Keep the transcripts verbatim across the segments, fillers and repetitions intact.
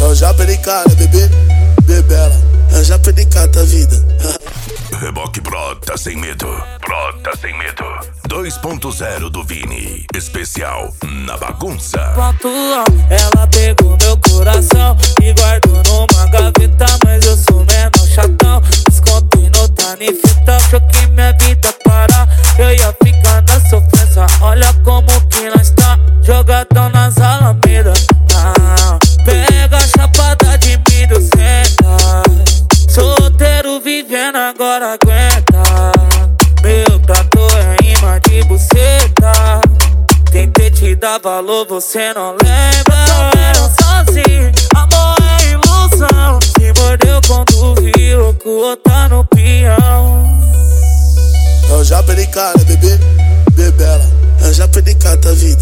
Eu já perdi cara, bebê, bebela. Eu já perdi cara, vida. Reboque brota sem medo. Brota sem medo. dois ponto zero do Vini. Especial na bagunça. Pontual, ela pegou meu coração e guardou numa gaveta, mas eu sou menor chatão. Descontei nota em fita, choquei minha vida parar. Eu ia ficar na sofrência, olha como que nós tá. Jogadão nas alamedas. Ah, pega a chapada de milho, senta. Solteiro vivendo, agora aguenta. Meu trator é imã de buceta. Tentei te dar valor, você não lembra. Tô vendo sozinho, amor é ilusão. Se mordeu quando viu que o outro tá no peão. Eu já perdi cara, bebê, bebela. Eu já perdi cara, vida.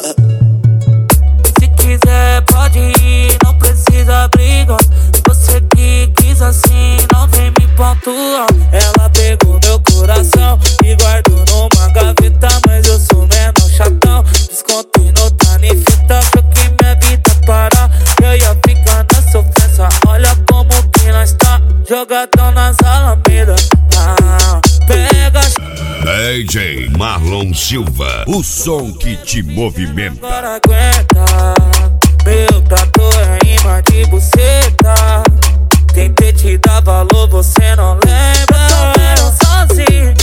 Se quiser pode ir, não precisa brigar. Você que quis assim, não vem me pontuar. Ela pegou meu coração e guardou numa gaveta, mas eu sou menor chatão. Descontei nota em fita, choquei minha vida parar. Eu ia ficar na sofrência, olha como que nós tá. Jogadão nas alamedas. Ah, pega D J Marlon Silva, o som que te movimenta. Agora aguenta. Meu trator é imã de buceta. Tentei te dar valor, você não lembra. Tô vendo sozinho,